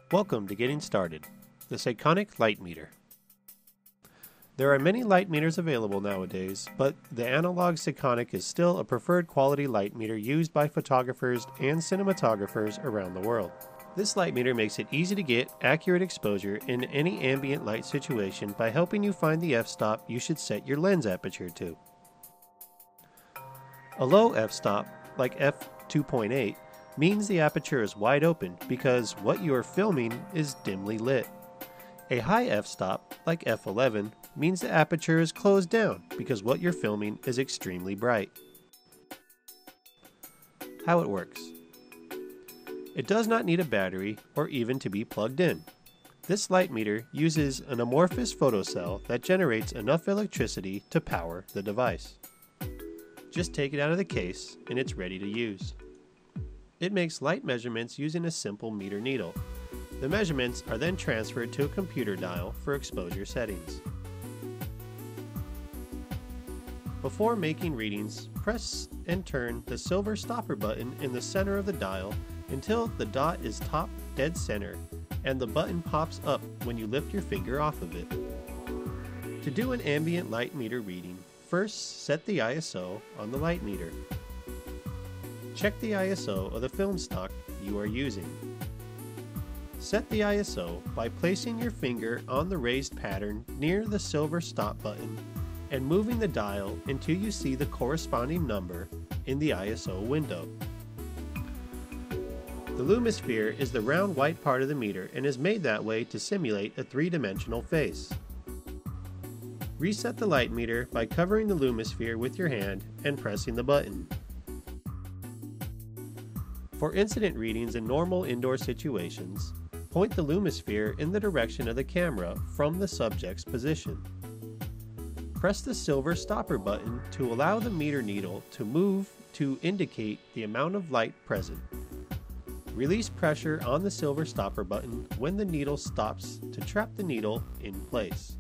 Welcome to Getting Started, the Sekonic Light Meter. There are many light meters available nowadays, but the analog Sekonic is still a preferred quality light meter used by photographers and cinematographers around the world. This light meter makes it easy to get accurate exposure in any ambient light situation by helping you find the f-stop you should set your lens aperture to. A low f-stop, like f2.8, means the aperture is wide open because what you are filming is dimly lit. A high f-stop, like f11, means the aperture is closed down because what you're filming is extremely bright. How it works. It does not need a battery or even to be plugged in. This light meter uses an amorphous photocell that generates enough electricity to power the device. Just take it out of the case and it's ready to use. It makes light measurements using a simple meter needle. The measurements are then transferred to a computer dial for exposure settings. Before making readings, press and turn the silver stopper button in the center of the dial until the dot is top dead center and the button pops up when you lift your finger off of it. To do an ambient light meter reading, first set the ISO on the light meter. Check the ISO of the film stock you are using. Set the ISO by placing your finger on the raised pattern near the silver stop button and moving the dial until you see the corresponding number in the ISO window. The lumisphere is the round white part of the meter and is made that way to simulate a three-dimensional face. Reset the light meter by covering the lumisphere with your hand and pressing the button. For incident readings in normal indoor situations, point the lumisphere in the direction of the camera from the subject's position. Press the silver stopper button to allow the meter needle to move to indicate the amount of light present. Release pressure on the silver stopper button when the needle stops to trap the needle in place.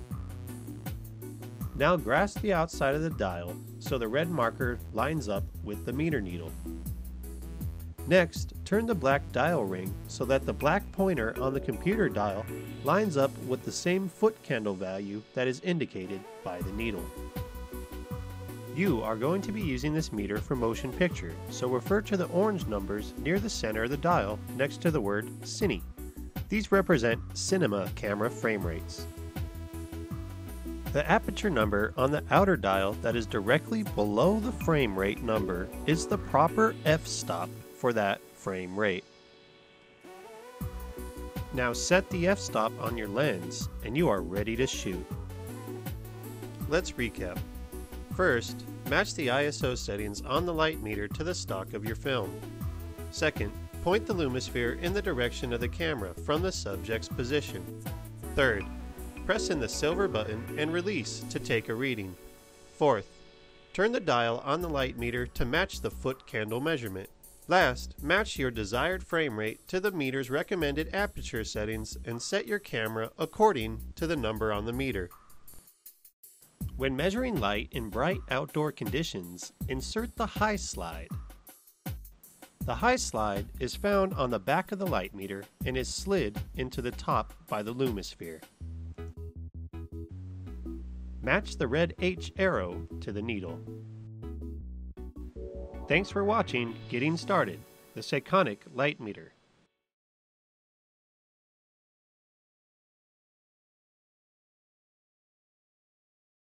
Now grasp the outside of the dial so the red marker lines up with the meter needle. Next, turn the black dial ring so that the black pointer on the computer dial lines up with the same foot candle value that is indicated by the needle. You are going to be using this meter for motion picture, so refer to the orange numbers near the center of the dial next to the word Cine. These represent cinema camera frame rates. The aperture number on the outer dial that is directly below the frame rate number is the proper f-stop for that frame rate. Now set the f-stop on your lens and you are ready to shoot. Let's recap. First, match the ISO settings on the light meter to the stock of your film. Second, point the lumisphere in the direction of the camera from the subject's position. Third, press in the silver button and release to take a reading. Fourth, turn the dial on the light meter to match the foot candle measurement. Last, match your desired frame rate to the meter's recommended aperture settings and set your camera according to the number on the meter. When measuring light in bright outdoor conditions, insert the high slide. The high slide is found on the back of the light meter and is slid into the top by the lumisphere. Match the red H arrow to the needle. Thanks for watching Getting Started, the Sekonic Light Meter.